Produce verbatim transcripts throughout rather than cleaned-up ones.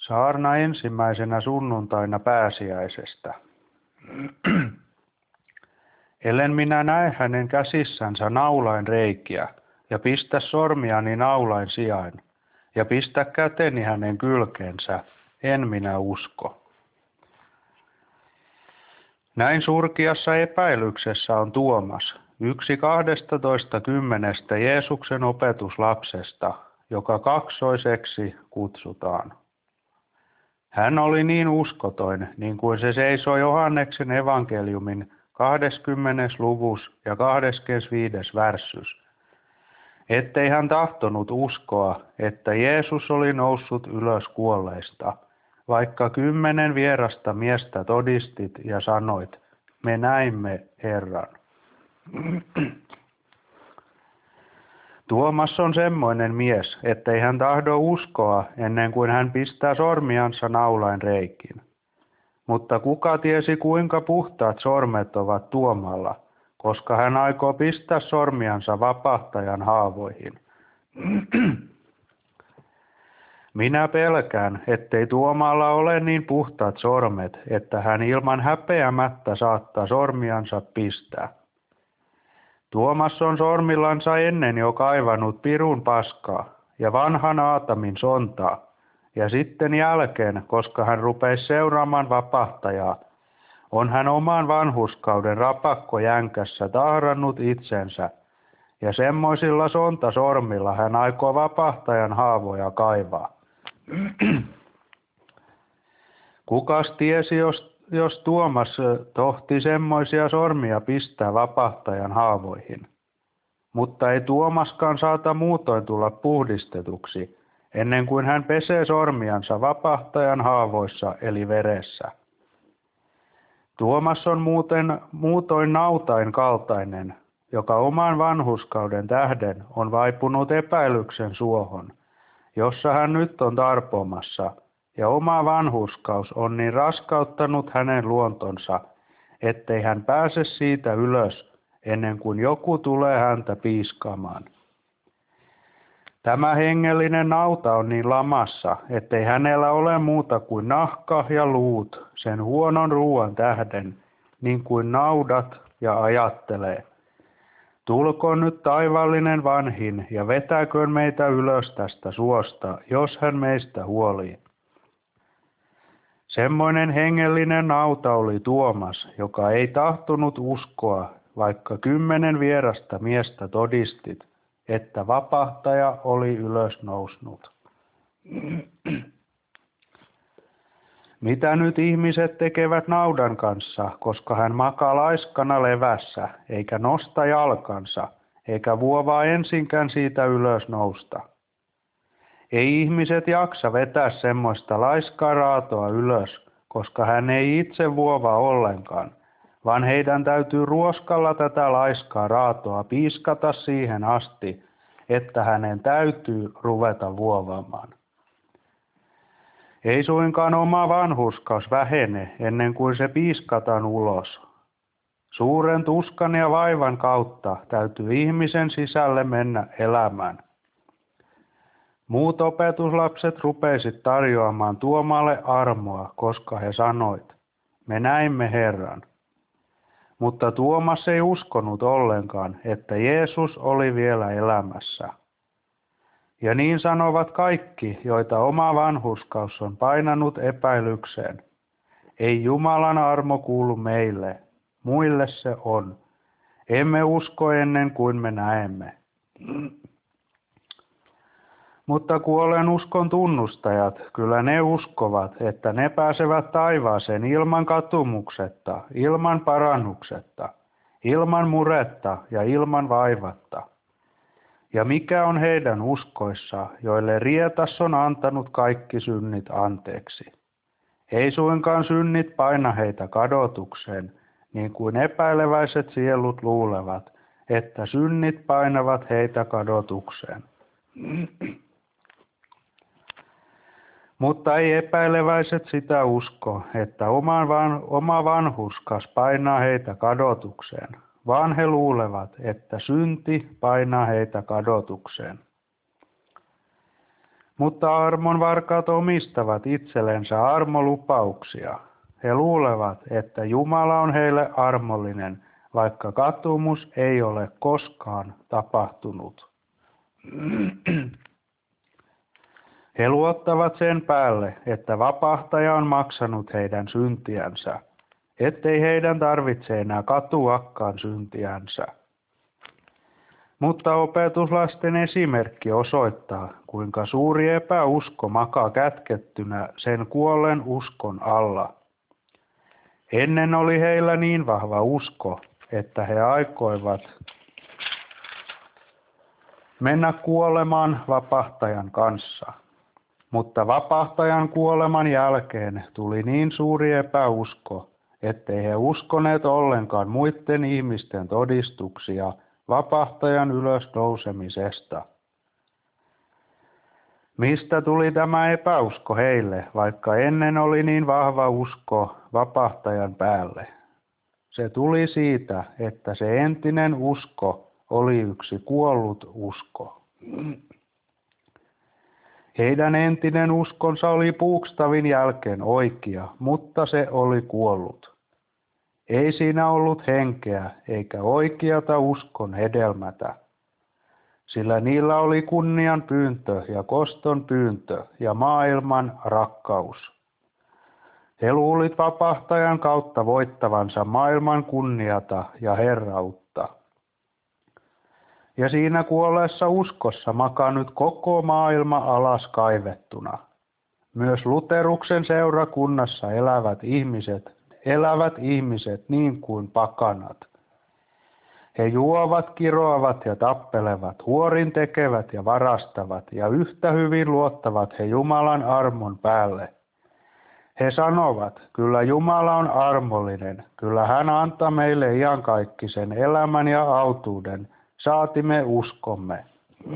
Saarna ensimmäisenä sunnuntaina pääsiäisestä. Ellen minä näe hänen käsissänsä naulain reikiä, ja pistä sormiani naulain sijain, ja pistä käteni hänen kylkeensä, en minä usko. Näin surkiassa epäilyksessä on Tuomas, yksi kahdestatoista kymmenestä Jeesuksen opetuslapsesta, joka kaksoiseksi kutsutaan. Hän oli niin uskotoin, niin kuin se seisoi Johanneksen evankeliumin kahdeskymmenes luvus ja kahdeskymmenesviides värssys, ettei hän tahtonut uskoa, että Jeesus oli noussut ylös kuolleista, vaikka kymmenen vierasta miestä todistit ja sanoit, me näimme Herran. Tuomas on semmoinen mies, ettei hän tahdo uskoa ennen kuin hän pistää sormiansa naulain reikiin. Mutta kuka tiesi kuinka puhtaat sormet ovat Tuomalla, koska hän aikoo pistää sormiansa vapahtajan haavoihin. Minä pelkään, ettei Tuomalla ole niin puhtaat sormet, että hän ilman häpeämättä saattaa sormiansa pistää. Tuomas on sormillansa ennen jo kaivannut pirun paskaa ja vanhan Aatamin sontaa, ja sitten jälkeen, koska hän rupeisi seuraamaan vapahtajaa, on hän oman vanhuskauden rapakkojänkässä tahrannut itsensä, ja semmoisilla sontasormilla hän aikoo vapahtajan haavoja kaivaa. Kukas tiesi, jos, jos Tuomas tohti semmoisia sormia pistää vapahtajan haavoihin? Mutta ei Tuomaskaan saata muutoin tulla puhdistetuksi, ennen kuin hän pesee sormiansa vapahtajan haavoissa eli veressä. Tuomas on muuten, muutoin nautain kaltainen, joka oman vanhuskauden tähden on vaipunut epäilyksen suohon, jossa hän nyt on tarpomassa, ja oma vanhurskaus on niin raskauttanut hänen luontonsa, ettei hän pääse siitä ylös, ennen kuin joku tulee häntä piiskaamaan. Tämä hengellinen nauta on niin lamassa, ettei hänellä ole muuta kuin nahka ja luut sen huonon ruoan tähden, niin kuin naudat ja ajattelee. Tulkoon nyt taivaallinen vanhin ja vetäköön meitä ylös tästä suosta, jos hän meistä huolii. Semmoinen hengellinen nauta oli Tuomas, joka ei tahtonut uskoa, vaikka kymmenen vierasta miestä todistit, että vapahtaja oli ylös noussut. Mitä nyt ihmiset tekevät naudan kanssa, koska hän makaa laiskana levässä, eikä nosta jalkansa, eikä vuovaa ensinkään siitä ylös nousta? Ei ihmiset jaksa vetää semmoista laiskaa raatoa ylös, koska hän ei itse vuova ollenkaan, vaan heidän täytyy ruoskalla tätä laiskaa raatoa piiskata siihen asti, että hänen täytyy ruveta vuovaamaan. Ei suinkaan oma vanhurskaus vähene ennen kuin se piiskataan ulos. Suuren tuskan ja vaivan kautta täytyy ihmisen sisälle mennä elämään. Muut opetuslapset rupesivat tarjoamaan Tuomalle armoa, koska he sanoit, me näimme Herran. Mutta Tuomas ei uskonut ollenkaan, että Jeesus oli vielä elämässä. Ja niin sanovat kaikki, joita oma vanhurskaus on painanut epäilykseen. Ei Jumalan armo kuulu meille, muille se on. Emme usko ennen kuin me näemme. Mutta kuolleen uskon tunnustajat, kyllä ne uskovat, että ne pääsevät taivaaseen ilman katumuksetta, ilman parannuksetta, ilman muretta ja ilman vaivatta. Ja mikä on heidän uskoissa, joille rietas on antanut kaikki synnit anteeksi? Ei suinkaan synnit paina heitä kadotukseen, niin kuin epäileväiset sielut luulevat, että synnit painavat heitä kadotukseen. Mutta ei epäileväiset sitä usko, että oma, van, oma vanhurskas painaa heitä kadotukseen, vaan he luulevat, että synti painaa heitä kadotukseen. Mutta armon varkaat omistavat itsellensä armolupauksia. He luulevat, että Jumala on heille armollinen, vaikka katumus ei ole koskaan tapahtunut. He luottavat sen päälle, että vapahtaja on maksanut heidän syntiänsä, ettei heidän tarvitse enää katuakaan syntiänsä. Mutta opetuslasten esimerkki osoittaa, kuinka suuri epäusko makaa kätkettynä sen kuolleen uskon alla. Ennen oli heillä niin vahva usko, että he aikoivat mennä kuolemaan vapahtajan kanssa. Mutta vapahtajan kuoleman jälkeen tuli niin suuri epäusko, ettei he uskoneet ollenkaan muiden ihmisten todistuksia vapahtajan ylösnousemisesta. Mistä tuli tämä epäusko heille, vaikka ennen oli niin vahva usko vapahtajan päälle? Se tuli siitä, että se entinen usko oli yksi kuollut usko. Heidän entinen uskonsa oli puukstavin jälkeen oikea, mutta se oli kuollut. Ei siinä ollut henkeä eikä oikeata uskon hedelmätä, sillä niillä oli kunnian pyyntö ja koston pyyntö ja maailman rakkaus. He luulit vapahtajan kautta voittavansa maailman kunniata ja herrautta. Ja siinä kuolleessa uskossa makaa nyt koko maailma alas kaivettuna. Myös Luteruksen seurakunnassa elävät ihmiset, elävät ihmiset niin kuin pakanat. He juovat, kiroavat ja tappelevat, huorin tekevät ja varastavat, ja yhtä hyvin luottavat he Jumalan armon päälle. He sanovat, kyllä Jumala on armollinen, kyllä hän antaa meille iankaikkisen elämän ja autuuden, saati me uskomme.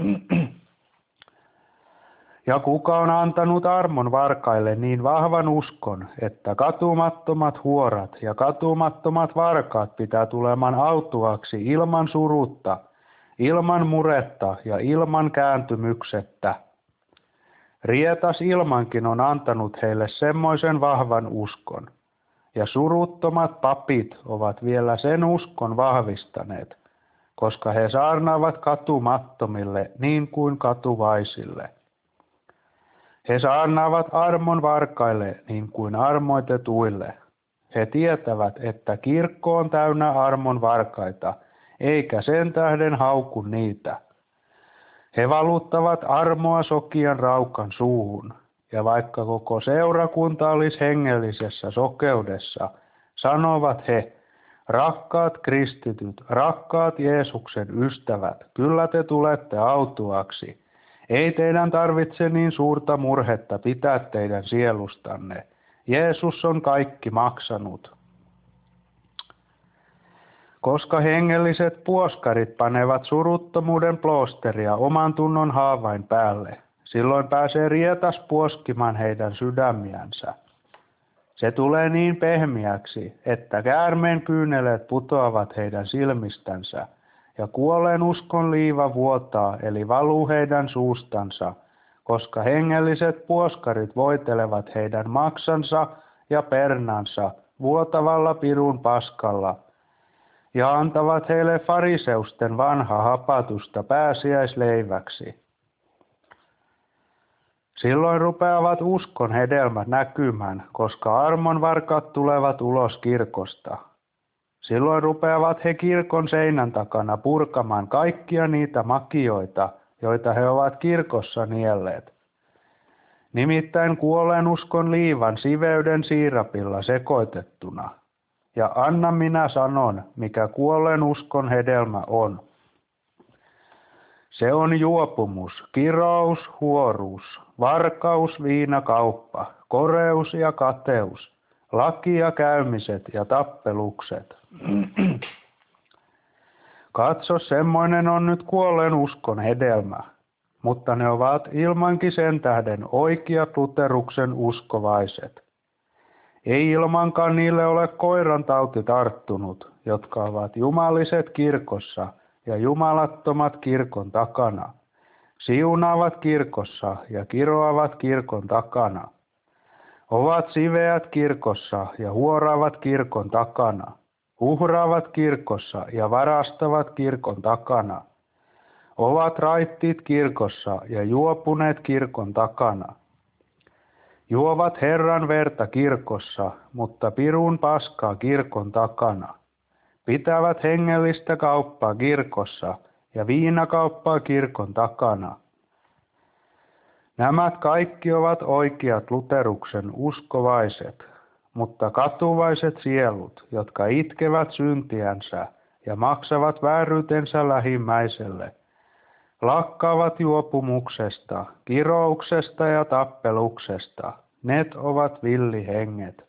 Ja kuka on antanut armon varkaille niin vahvan uskon, että katumattomat huorat ja katumattomat varkaat pitää tulemaan autuaksi ilman surutta, ilman muretta ja ilman kääntymyksettä. Rietas ilmankin on antanut heille semmoisen vahvan uskon, ja suruttomat papit ovat vielä sen uskon vahvistaneet, koska he saarnaavat katumattomille niin kuin katuvaisille. He saarnaavat armon varkaille niin kuin armoitetuille. He tietävät, että kirkko on täynnä armon varkaita, eikä sen tähden hauku niitä. He valuttavat armoa sokian raukan suuhun, ja vaikka koko seurakunta olisi hengellisessä sokeudessa, sanovat he, rakkaat kristityt, rakkaat Jeesuksen ystävät, kyllä te tulette autuaksi. Ei teidän tarvitse niin suurta murhetta pitää teidän sielustanne. Jeesus on kaikki maksanut. Koska hengelliset puoskarit panevat suruttomuuden ploosteria oman tunnon haavain päälle, silloin pääsee rietas puoskimaan heidän sydämiänsä. Se tulee niin pehmiäksi, että käärmeen kyyneleet putoavat heidän silmistänsä, ja kuolleen uskon liiva vuotaa, eli valuu heidän suustansa, koska hengelliset puoskarit voitelevat heidän maksansa ja pernansa vuotavalla pirun paskalla, ja antavat heille fariseusten vanha hapatusta pääsiäisleiväksi. Silloin rupeavat uskon hedelmät näkymään, koska armon varkaat tulevat ulos kirkosta. Silloin rupeavat he kirkon seinän takana purkamaan kaikkia niitä makioita, joita he ovat kirkossa nielleet. Nimittäin kuolleen uskon liivan siveyden siirapilla sekoitettuna. Ja anna minä sanon, mikä kuolleen uskon hedelmä on. Se on juopumus, kirous, huoruus, varkaus, viinakauppa, koreus ja kateus, laki ja käymiset ja tappelukset. Katso, semmoinen on nyt kuolleen uskon hedelmä, mutta ne ovat ilmankin sen tähden oikeat Luteruksen uskovaiset. Ei ilmankaan niille ole koiran tauti tarttunut, jotka ovat jumaliset kirkossa ja jumalattomat kirkon takana. siunaavat kirkossa ja kiroavat kirkon takana. Ovat siveät kirkossa ja huoraavat kirkon takana. Uhraavat kirkossa ja varastavat kirkon takana. Ovat raittiit kirkossa ja juopuneet kirkon takana. Juovat Herran verta kirkossa, mutta pirun paskaa kirkon takana. Pitävät hengellistä kauppaa kirkossa ja viinakauppaa kirkon takana. Nämä kaikki ovat oikeat Luteruksen uskovaiset, mutta katuvaiset sielut, jotka itkevät syntiänsä ja maksavat vääryytensä lähimmäiselle, lakkaavat juopumuksesta, kirouksesta ja tappeluksesta. Ne ovat villihenget.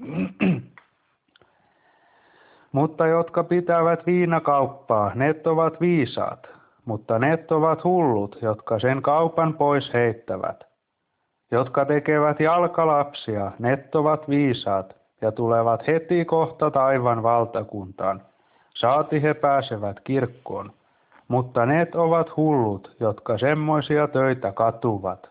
Mutta jotka pitävät viinakauppaa, ne ovat viisaat, mutta ne ovat hullut, jotka sen kaupan pois heittävät. Jotka tekevät jalkalapsia, ne ovat viisaat ja tulevat heti kohta taivaan valtakuntaan. Saati he pääsevät kirkkoon, mutta ne ovat hullut, jotka semmoisia töitä katuvat.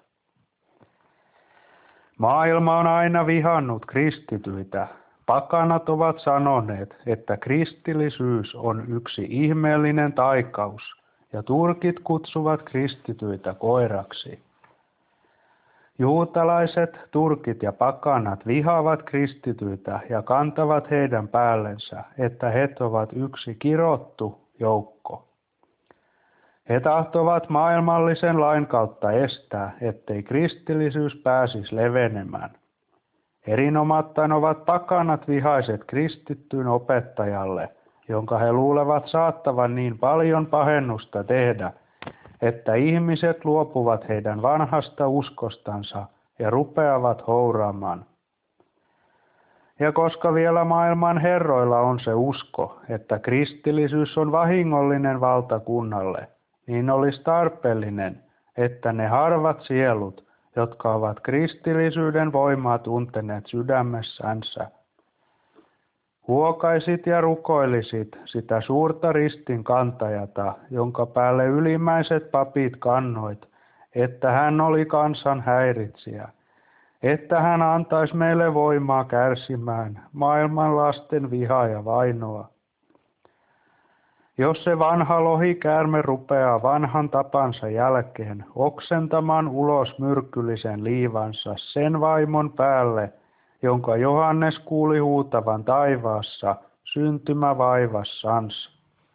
Maailma on aina vihannut kristityitä. Pakanat ovat sanoneet, että kristillisyys on yksi ihmeellinen taikaus, ja turkit kutsuvat kristityitä koiraksi. Juutalaiset, turkit ja pakanat vihaavat kristityitä ja kantavat heidän päällensä, että he ovat yksi kirottu joukko. He tahtovat maailmallisen lain kautta estää, ettei kristillisyys pääsisi levenemään. Erinomattain ovat pakanat vihaiset kristittyyn opettajalle, jonka he luulevat saattavan niin paljon pahennusta tehdä, että ihmiset luopuvat heidän vanhasta uskostansa ja rupeavat houraamaan. Ja koska vielä maailman herroilla on se usko, että kristillisyys on vahingollinen valtakunnalle, niin olisi tarpeellinen, että ne harvat sielut, jotka ovat kristillisyyden voimaa tunteneet sydämessänsä, huokaisit ja rukoilisit sitä suurta ristin kantajata, jonka päälle ylimmäiset papit kannoit, että hän oli kansan häiritsijä, että hän antaisi meille voimaa kärsimään maailman lasten vihaa ja vainoa. Jos se vanha lohikäärme rupeaa vanhan tapansa jälkeen oksentamaan ulos myrkyllisen liivansa sen vaimon päälle, jonka Johannes kuuli huutavan taivaassa syntymävaivassansa.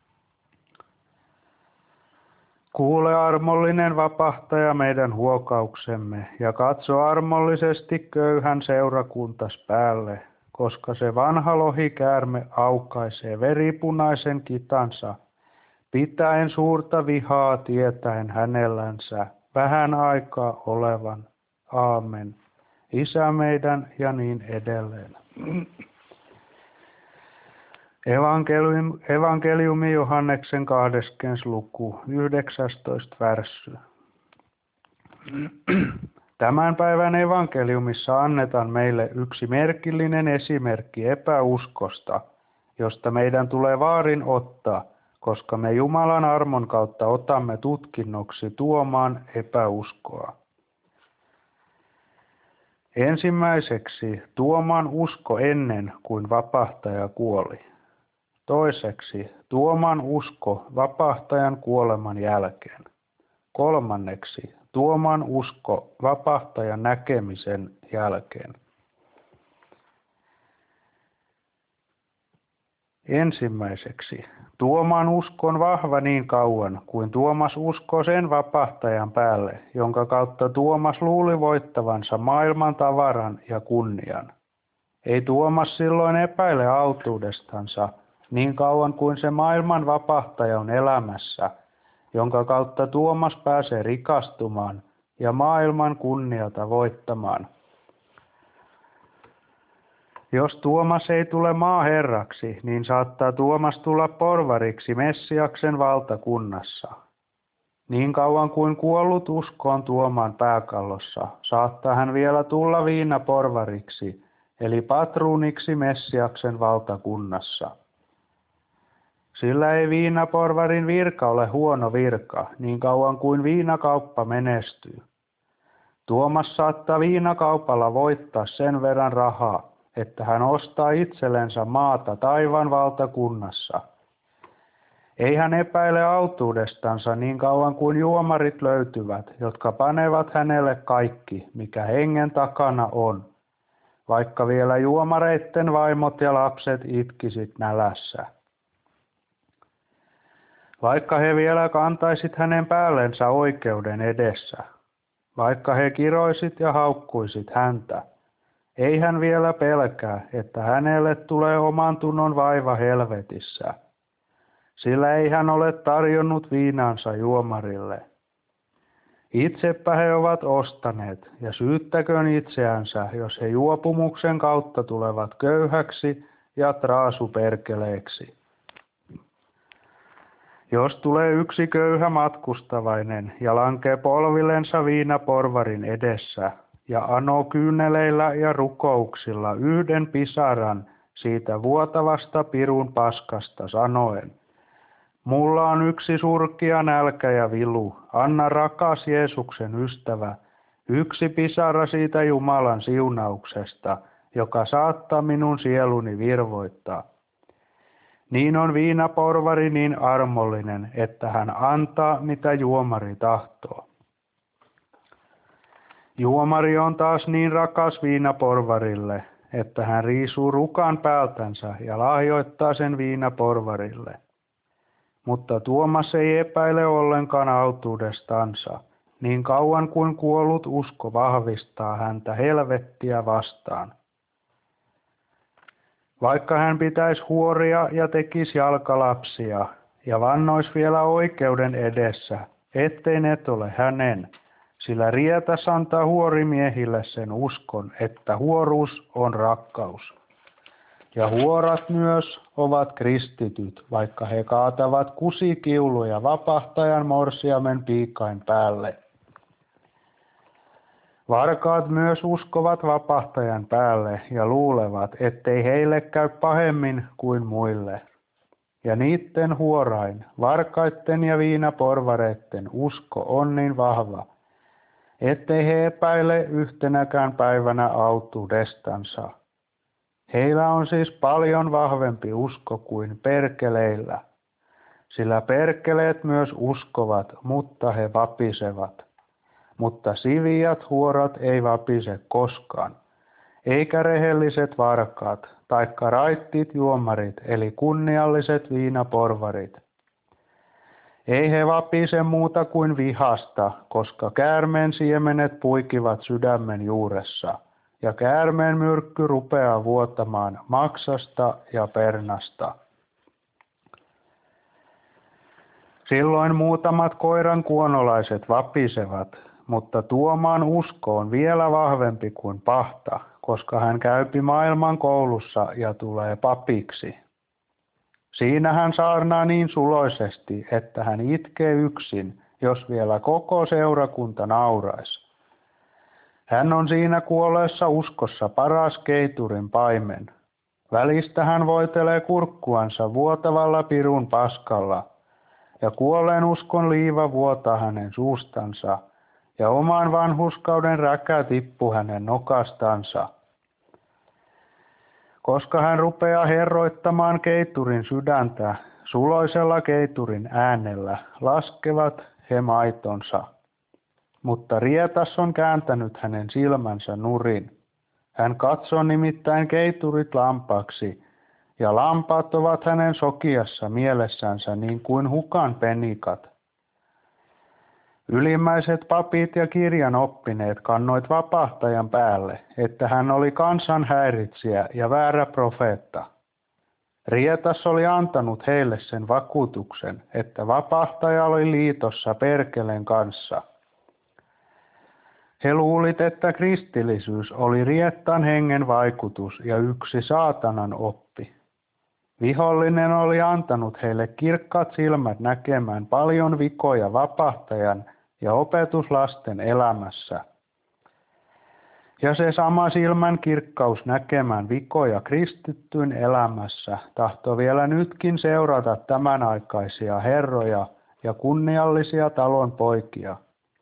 Kuule armollinen vapahtaja meidän huokauksemme ja katso armollisesti köyhän seurakuntas päälle, koska se vanha lohikäärme aukaisee veripunaisen kitansa, pitäen suurta vihaa tietäen hänellänsä vähän aikaa olevan. Aamen. Isä meidän ja niin edelleen. Evankeliumi, evankeliumi Johanneksen kahdeskymmenes luku, yhdeksästoista värssy. Tämän päivän evankeliumissa annetaan meille yksi merkillinen esimerkki epäuskosta, josta meidän tulee vaarin ottaa, koska me Jumalan armon kautta otamme tutkinnoksi tuomaan epäuskoa. Ensimmäiseksi tuomaan usko ennen kuin vapahtaja kuoli. Toiseksi tuomaan usko vapahtajan kuoleman jälkeen. Kolmanneksi tuomaan usko vapahtajan näkemisen jälkeen. Ensimmäiseksi tuomaan uskon vahva niin kauan kuin Tuomas uskoo sen vapahtajan päälle, jonka kautta Tuomas luuli voittavansa maailman tavaran ja kunnian. Ei Tuomas silloin epäile autuudestansa niin kauan kuin se maailman vapahtaja on elämässä, jonka kautta Tuomas pääsee rikastumaan ja maailman kunniata voittamaan. Jos Tuomas ei tule maaherraksi, niin saattaa Tuomas tulla porvariksi Messiaksen valtakunnassa. Niin kauan kuin kuollut uskoon Tuomaan pääkallossa, saattaa hän vielä tulla viinaporvariksi, eli patruuniksi Messiaksen valtakunnassa. Sillä ei viinaporvarin virka ole huono virka, niin kauan kuin viinakauppa menestyy. Tuomas saattaa viinakaupalla voittaa sen verran rahaa, että hän ostaa itsellensä maata taivaan valtakunnassa. Ei hän epäile autuudestansa niin kauan kuin juomarit löytyvät, jotka panevat hänelle kaikki, mikä hengen takana on, vaikka vielä juomareitten vaimot ja lapset itkisit nälässä. Vaikka he vielä kantaisit hänen päällensä oikeuden edessä, vaikka he kiroisit ja haukkuisit häntä, ei hän vielä pelkää, että hänelle tulee oman tunnon vaiva helvetissä, sillä ei hän ole tarjonnut viinansa juomarille. Itsepä he ovat ostaneet, ja syyttäköön itseänsä, jos he juopumuksen kautta tulevat köyhäksi ja traasuperkeleeksi. Jos tulee yksi köyhä matkustavainen ja lankee polvillensa viinaporvarin edessä ja anoo kyyneleillä ja rukouksilla yhden pisaran siitä vuotavasta pirun paskasta sanoen, mulla on yksi surkia nälkä ja vilu, anna rakas Jeesuksen ystävä, yksi pisara siitä Jumalan siunauksesta, joka saattaa minun sieluni virvoittaa. Niin on viinaporvari niin armollinen, että hän antaa, mitä juomari tahtoo. Juomari on taas niin rakas viinaporvarille, että hän riisuu rukan päältänsä ja lahjoittaa sen viinaporvarille. Mutta Tuomas ei epäile ollenkaan autuudestansa, niin kauan kuin kuollut usko vahvistaa häntä helvettiä vastaan. Vaikka hän pitäisi huoria ja tekisi jalkalapsia ja vannoisi vielä oikeuden edessä, ettei ne ole hänen, sillä rietas antaa huorimiehille sen uskon, että huoruus on rakkaus. Ja huorat myös ovat kristityt, vaikka he kaatavat kusikiuluja vapahtajan morsiamen piikain päälle. Varkaat myös uskovat vapahtajan päälle ja luulevat, ettei heille käy pahemmin kuin muille. Ja niitten huorain, varkaitten ja viinaporvareitten usko on niin vahva, ettei he epäile yhtenäkään päivänä autuudestansa. Heillä on siis paljon vahvempi usko kuin perkeleillä, sillä perkeleet myös uskovat, mutta he vapisevat. Mutta siviät huorat ei vapise koskaan, eikä rehelliset varkaat, taikka raittit juomarit, eli kunnialliset viinaporvarit. Ei he vapise muuta kuin vihasta, koska käärmeen siemenet puikivat sydämen juuressa, ja käärmeen myrkky rupeaa vuotamaan maksasta ja pernasta. Silloin muutamat koiran kuonolaiset vapisevat, mutta Tuomaan usko on vielä vahvempi kuin pahta, koska hän käypi maailman koulussa ja tulee papiksi. Siinä hän saarnaa niin suloisesti, että hän itkee yksin, jos vielä koko seurakunta nauraisi. Hän on siinä kuolleessa uskossa paras keiturin paimen. Välistä hän voitelee kurkkuansa vuotavalla pirun paskalla, ja kuolleen uskon liiva vuotaa hänen suustansa, ja oman vanhuskauden räkä tippuu hänen nokastansa. Koska hän rupeaa herroittamaan keiturin sydäntä, suloisella keiturin äänellä laskevat he maitonsa. Mutta rietas on kääntänyt hänen silmänsä nurin. Hän katsoo nimittäin keiturit lampaaksi, ja lampaat ovat hänen sokiassa mielessänsä niin kuin hukan penikat. Ylimmäiset papit ja kirjan oppineet kannoit vapahtajan päälle, että hän oli kansan häiritsijä ja väärä profeetta. Rietas oli antanut heille sen vakuutuksen, että vapahtaja oli liitossa perkeleen kanssa. He luulit, että kristillisyys oli Riettan hengen vaikutus ja yksi saatanan oppi. Vihollinen oli antanut heille kirkkaat silmät näkemään paljon vikoja vapahtajan ja opetuslasten elämässä. Ja se sama silmän kirkkaus näkemään vikoja kristittyyn elämässä tahtoo vielä nytkin seurata tämanaikaisia herroja ja kunniallisia talon poikia.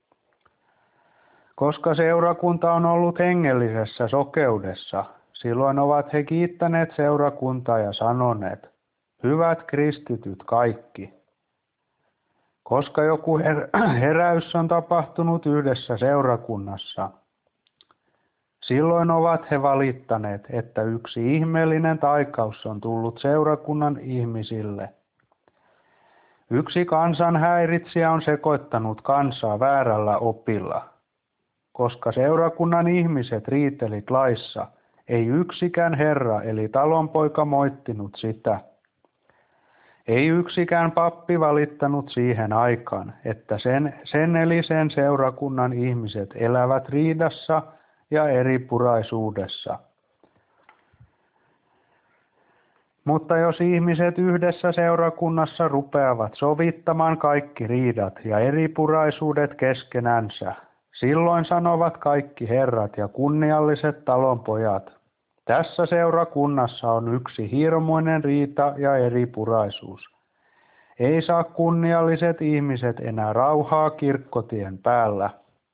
Koska seurakunta on ollut hengellisessä sokeudessa, silloin ovat he kiittäneet seurakuntaa ja sanoneet, hyvät kristityt kaikki. Koska joku her- heräys on tapahtunut yhdessä seurakunnassa, silloin ovat he valittaneet, että yksi ihmeellinen taikaus on tullut seurakunnan ihmisille. Yksi kansan häiritsijä on sekoittanut kansaa väärällä opilla. Koska seurakunnan ihmiset riitelit laissa, ei yksikään herra eli talonpoika moittinut sitä. Ei yksikään pappi valittanut siihen aikaan, että sen, sen eli sen seurakunnan ihmiset elävät riidassa ja eripuraisuudessa. Mutta jos ihmiset yhdessä seurakunnassa rupeavat sovittamaan kaikki riidat ja eripuraisuudet keskenänsä, silloin sanovat kaikki herrat ja kunnialliset talonpojat, tässä seurakunnassa on yksi hirmuinen riita ja eripuraisuus. Ei saa kunnialliset ihmiset enää rauhaa kirkkotien päällä.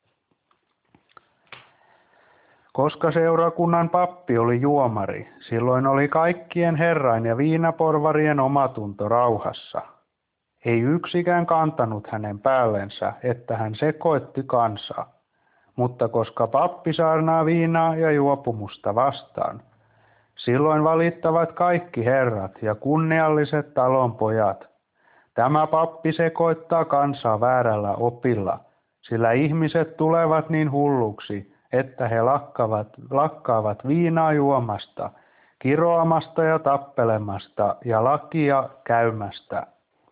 Koska seurakunnan pappi oli juomari, silloin oli kaikkien herrain ja viinaporvarien omatunto rauhassa. Ei yksikään kantanut hänen päällensä, että hän sekoitti kansaa. Mutta koska pappi saarnaa viinaa ja juopumusta vastaan, silloin valittavat kaikki herrat ja kunnialliset talonpojat. Tämä pappi sekoittaa kansaa väärällä opilla, sillä ihmiset tulevat niin hulluksi, että he lakkaavat, lakkaavat viinaa juomasta, kiroamasta ja tappelemasta ja lakia käymästä.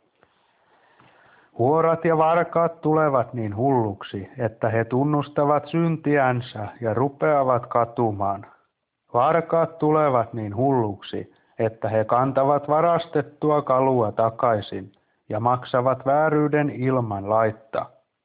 Huorat ja varkaat tulevat niin hulluksi, että he tunnustavat syntiänsä ja rupeavat katumaan. Varkaat tulevat niin hulluksi, että he kantavat varastettua kalua takaisin ja maksavat vääryyden ilman laitta.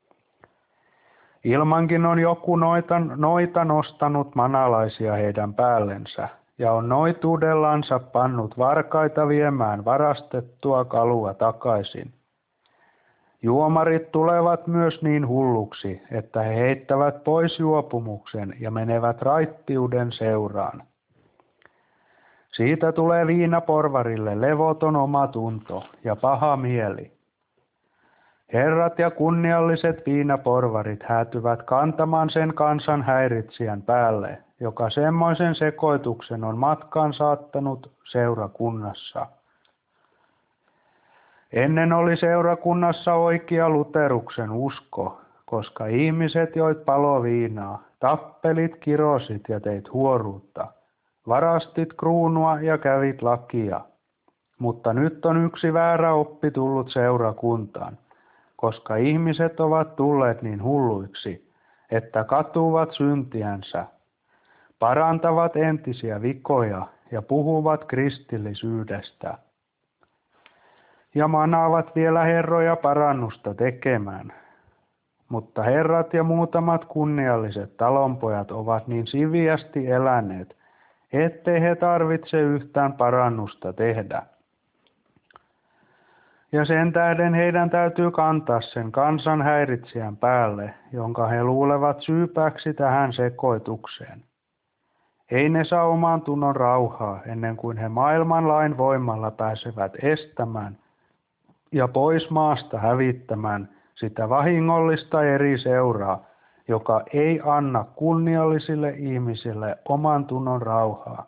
Ilmankin on joku noita, noita nostanut manalaisia heidän päällensä ja on noituudellansa pannut varkaita viemään varastettua kalua takaisin. Juomarit tulevat myös niin hulluksi, että he heittävät pois juopumuksen ja menevät raittiuden seuraan. Siitä tulee viinaporvarille levoton omatunto ja paha mieli. Herrat ja kunnialliset viinaporvarit häätyvät kantamaan sen kansan häiritsijän päälle, joka semmoisen sekoituksen on matkaan saattanut seurakunnassa. Ennen oli seurakunnassa oikea Luteruksen usko, koska ihmiset joit paloviinaa, tappelit, kirosit ja teit huoruutta, varastit kruunua ja kävit lakia. Mutta nyt on yksi väärä oppi tullut seurakuntaan, koska ihmiset ovat tulleet niin hulluiksi, että katuvat syntiänsä, parantavat entisiä vikoja ja puhuvat kristillisyydestä. Ja manaavat vielä herroja parannusta tekemään. Mutta herrat ja muutamat kunnialliset talonpojat ovat niin siviästi eläneet, ettei he tarvitse yhtään parannusta tehdä. Ja sen tähden heidän täytyy kantaa sen kansan häiritsijän päälle, jonka he luulevat syypääksi tähän sekoitukseen. Ei ne saa oman tunnon rauhaa ennen kuin he maailman lain voimalla pääsevät estämään ja pois maasta hävittämään sitä vahingollista eri seuraa, joka ei anna kunniallisille ihmisille oman tunnon rauhaa.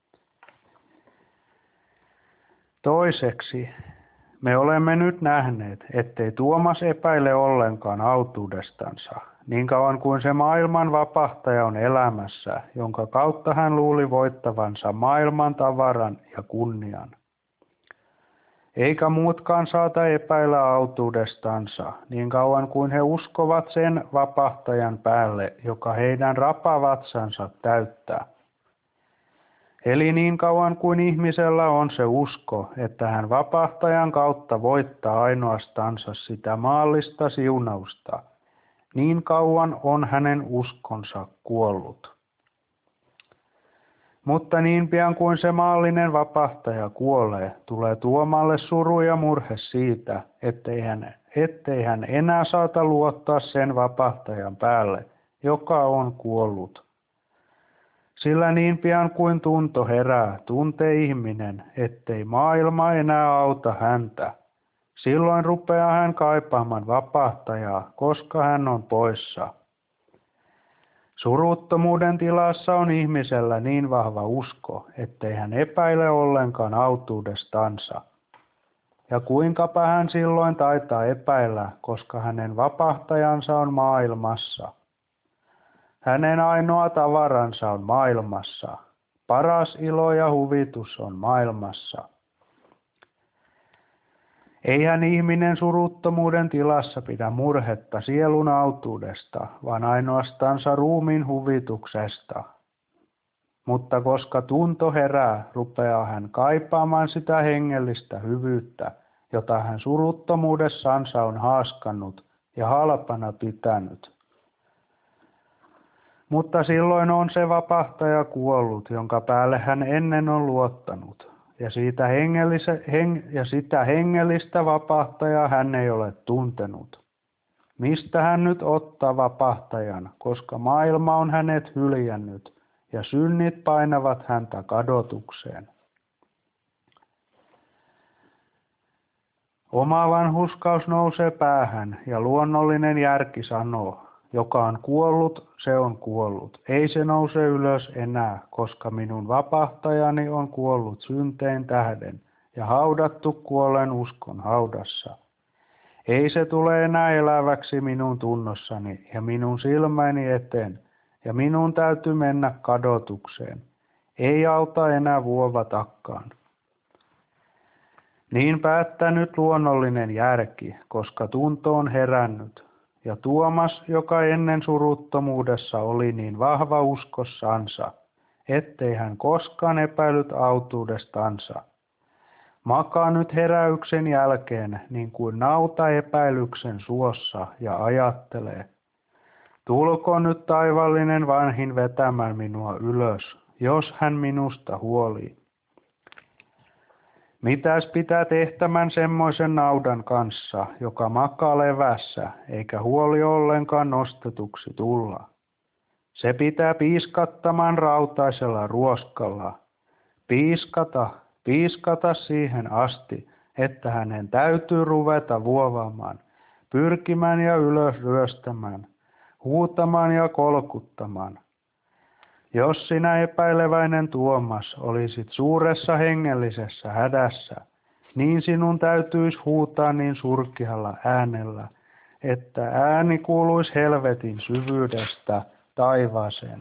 Toiseksi, me olemme nyt nähneet, ettei Tuomas epäile ollenkaan autuudestansa, niin kauan kuin se maailman vapahtaja on elämässä, jonka kautta hän luuli voittavansa maailman tavaran ja kunnian. Eikä muutkaan saata epäillä autuudestansa, niin kauan kuin he uskovat sen vapahtajan päälle, joka heidän rapavatsansa täyttää. Eli niin kauan kuin ihmisellä on se usko, että hän vapahtajan kautta voittaa ainoastansa sitä maallista siunausta, niin kauan on hänen uskonsa kuollut. Mutta niin pian kuin se maallinen vapahtaja kuolee, tulee Tuomalle suru ja murhe siitä, ettei hän, ettei hän enää saata luottaa sen vapahtajan päälle, joka on kuollut. Sillä niin pian kuin tunto herää, tuntee ihminen, ettei maailma enää auta häntä. Silloin rupeaa hän kaipaamaan vapahtajaa, koska hän on poissa. Suruttomuuden tilassa on ihmisellä niin vahva usko, ettei hän epäile ollenkaan autuudestansa. Ja kuinkapa hän silloin taitaa epäillä, koska hänen vapahtajansa on maailmassa. Hänen ainoa tavaransa on maailmassa. Paras ilo ja huvitus on maailmassa. Eihän ihminen suruttomuuden tilassa pidä murhetta sielun autuudesta, vaan ainoastansa ruumiin huvituksesta. Mutta koska tunto herää, rupeaa hän kaipaamaan sitä hengellistä hyvyyttä, jota hän suruttomuudessansa on haaskannut ja halpana pitänyt. Mutta silloin on se vapahtaja kuollut, jonka päälle hän ennen on luottanut. Ja, siitä heng, ja sitä hengellistä vapahtajaa hän ei ole tuntenut. Mistä hän nyt ottaa vapahtajan, koska maailma on hänet hyljännyt ja synnit painavat häntä kadotukseen. Oma vanhurskaus nousee päähän ja luonnollinen järki sanoo, joka on kuollut, se on kuollut. Ei se nouse ylös enää, koska minun vapahtajani on kuollut synteen tähden ja haudattu kuolleen uskon haudassa. Ei se tule enää eläväksi minun tunnossani ja minun silmäni eteen, ja minun täytyy mennä kadotukseen. Ei auta enää vuova takkaan. Niin päättää nyt luonnollinen järki, koska tunto on herännyt. Ja Tuomas, joka ennen suruttomuudessa oli niin vahva uskossansa, ettei hän koskaan epäillyt autuudestansa, makaa nyt heräyksen jälkeen niin kuin nauta epäilyksen suossa ja ajattelee, tulkoon nyt taivallinen vanhin vetämään minua ylös, jos hän minusta huolii. Mitäs pitää tehtämään semmoisen naudan kanssa, joka makaa levässä, eikä huoli ollenkaan nostetuksi tulla? Se pitää piiskattamaan rautaisella ruoskalla. Piiskata, piiskata siihen asti, että hänen täytyy ruveta vuovaamaan, pyrkimään ja ylös ryöstämään, huutamaan ja kolkuttamaan. Jos sinä epäileväinen Tuomas olisit suuressa hengellisessä hädässä, niin sinun täytyisi huutaa niin surkealla äänellä, että ääni kuuluisi helvetin syvyydestä taivaaseen.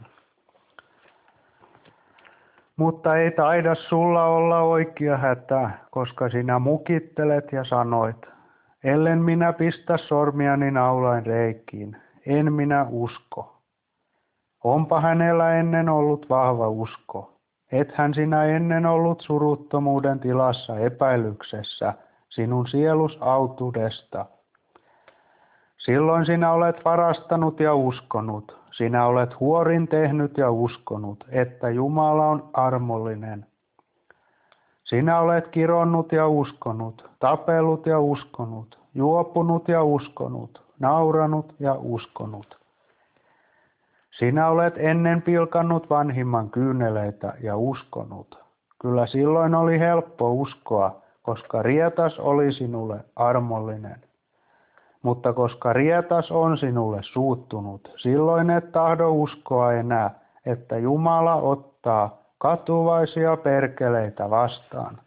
Mutta ei taida sulla olla oikea hätä, koska sinä mukittelet ja sanoit, ellen minä pistä sormiani naulain reikiin, en minä usko. Onpa hänellä ennen ollut vahva usko. Ethän sinä ennen ollut suruttomuuden tilassa epäilyksessä sinun sielus autuudesta. Silloin sinä olet varastanut ja uskonut. Sinä olet huorin tehnyt ja uskonut, että Jumala on armollinen. Sinä olet kironnut ja uskonut, tapellut ja uskonut, juopunut ja uskonut, nauranut ja uskonut. Sinä olet ennen pilkannut vanhimman kyyneleitä ja uskonut. Kyllä silloin oli helppo uskoa, koska rietas oli sinulle armollinen. Mutta koska rietas on sinulle suuttunut, silloin et tahdo uskoa enää, että Jumala ottaa katuvaisia perkeleitä vastaan.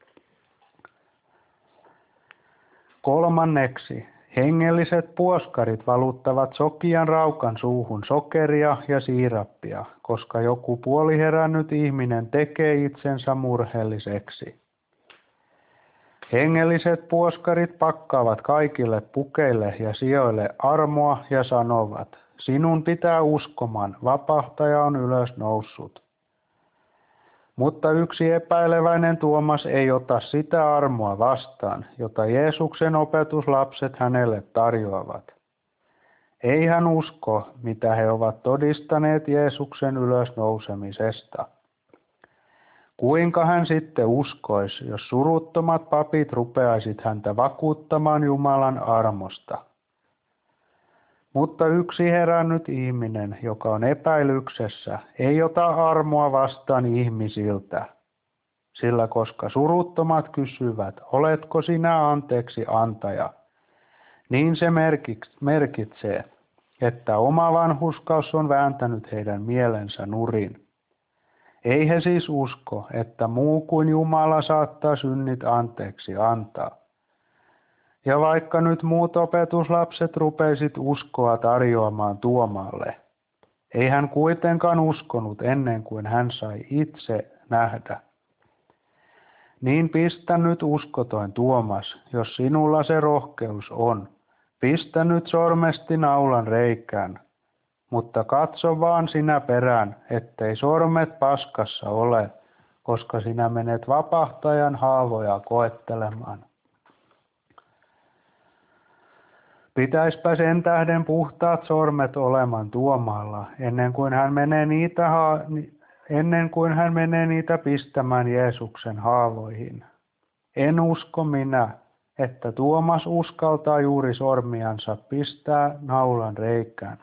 Kolmanneksi, hengelliset puoskarit valuttavat sokian raukan suuhun sokeria ja siirappia, koska joku puoliherännyt ihminen tekee itsensä murheelliseksi. Hengelliset puoskarit pakkaavat kaikille pukeille ja sijoille armoa ja sanovat, sinun pitää uskomaan, vapahtaja on ylös noussut. Mutta yksi epäileväinen Tuomas ei ota sitä armoa vastaan, jota Jeesuksen opetuslapset hänelle tarjoavat. Ei hän usko, mitä he ovat todistaneet Jeesuksen ylösnousemisesta. Kuinka hän sitten uskoisi, jos suruttomat papit rupeaisit häntä vakuuttamaan Jumalan armosta? Mutta yksi herännyt ihminen, joka on epäilyksessä, ei ota armoa vastaan ihmisiltä, sillä koska suruttomat kysyvät, oletko sinä anteeksi antaja, niin se merkitsee, että oma vanhurskaus on vääntänyt heidän mielensä nurin. Ei he siis usko, että muu kuin Jumala saattaa synnit anteeksi antaa. Ja vaikka nyt muut opetuslapset rupeisit uskoa tarjoamaan Tuomalle, ei hän kuitenkaan uskonut ennen kuin hän sai itse nähdä. Niin pistä nyt uskotoin Tuomas, jos sinulla se rohkeus on, pistä nyt sormesti naulan reikään, mutta katso vaan sinä perään, ettei sormet paskassa ole, koska sinä menet vapahtajan haavoja koettelemaan. Pitäispä sen tähden puhtaat sormet olemaan Tuomaalla, ennen kuin hän menee niitä, ha- ennen kuin hän menee niitä pistämään Jeesuksen haavoihin. En usko minä, että Tuomas uskaltaa juuri sormiansa pistää naulan reikään.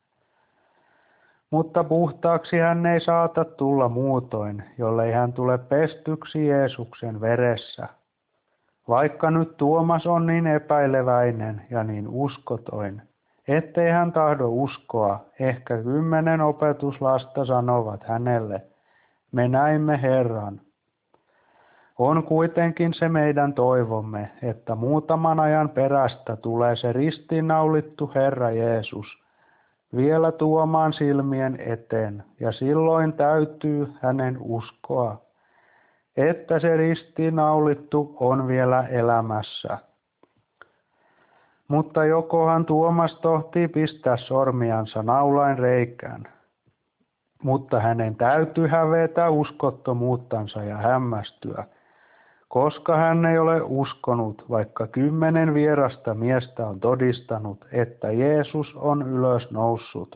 Mutta puhtaaksi hän ei saata tulla muutoin, jollei hän tule pestyksi Jeesuksen veressä. Vaikka nyt Tuomas on niin epäileväinen ja niin uskotoin, ettei hän tahdo uskoa, ehkä kymmenen opetuslasta sanovat hänelle, me näimme Herran. On kuitenkin se meidän toivomme, että muutaman ajan perästä tulee se ristiinnaulittu Herra Jeesus vielä Tuomaan silmien eteen, ja silloin täytyy hänen uskoa, että se ristiinnaulittu on vielä elämässä. Mutta jokohan Tuomas tohtii pistää sormiansa naulain reikään, mutta hänen täytyy hävetä uskottomuuttansa ja hämmästyä, koska hän ei ole uskonut, vaikka kymmenen vierasta miestä on todistanut, että Jeesus on ylös noussut.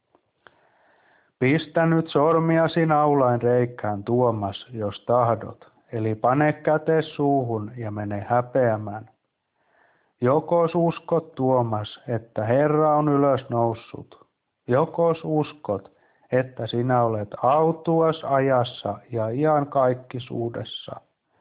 Pistä nyt sormiasi naulain reikään Tuomas, jos tahdot, eli pane kätes suuhun ja mene häpeämään. Jokos uskot Tuomas, että Herra on ylös noussut. Jokos uskot, että sinä olet autuas ajassa ja iankaikkisuudessa.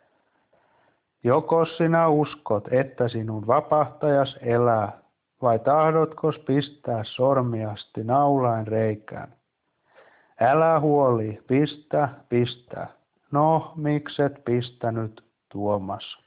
Jokos sinä uskot, että sinun vapahtajas elää, vai tahdotkos pistää sormiasti naulain reikään? Älä huoli, pistä, pistä. No, mikset pistänyt, Tuomas?